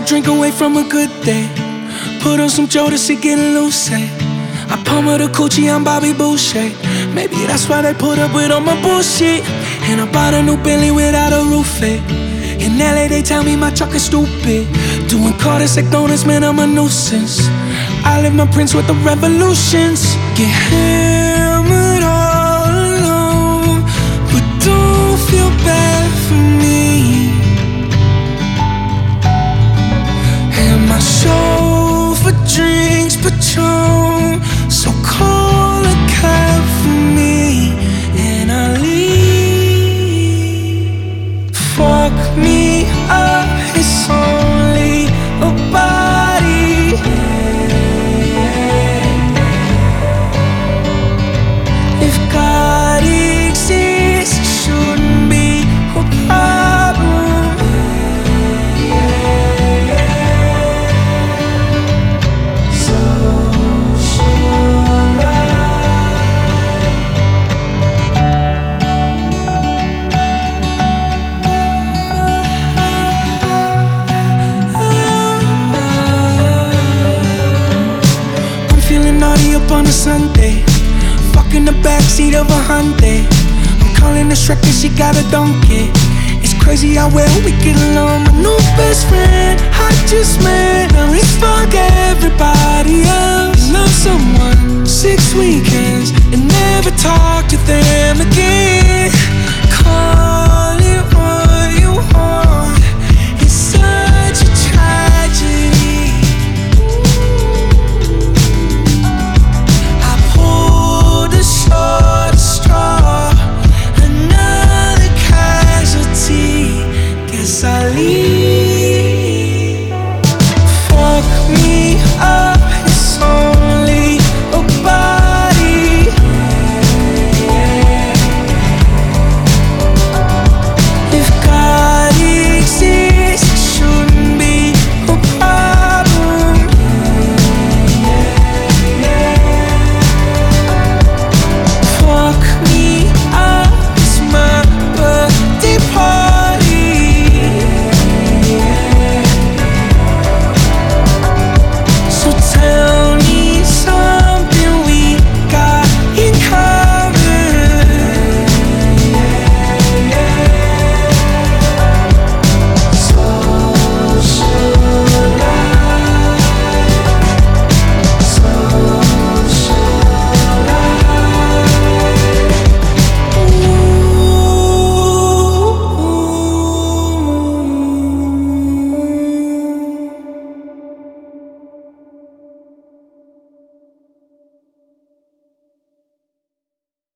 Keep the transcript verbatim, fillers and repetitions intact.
drink away from a good day. Put on some Jodeci, getting loose, eh? I pummel the coochie, I'm Bobby Boucher. Maybe that's why they put up with all my bullshit. And I bought a new Bentley without a roof, eh? In L A they tell me my truck is stupid. Doing cul-de-sac donuts, man, I'm a nuisance. I live my prince with the revolutions. Get hammered all alone, but don't feel bad for me. And my soul for drinks, Patron. So call a cab for me, and I leave. Fuck me up, it's only a body. If God exists, it shouldn't be a problem. So should I? I'm feeling naughty up on a Sunday. In the backseat of a Hyundai. I'm calling the Shrek and she got a donkey. It's crazy how well we get along. My new best friend, I just met. Now let's fuck everybody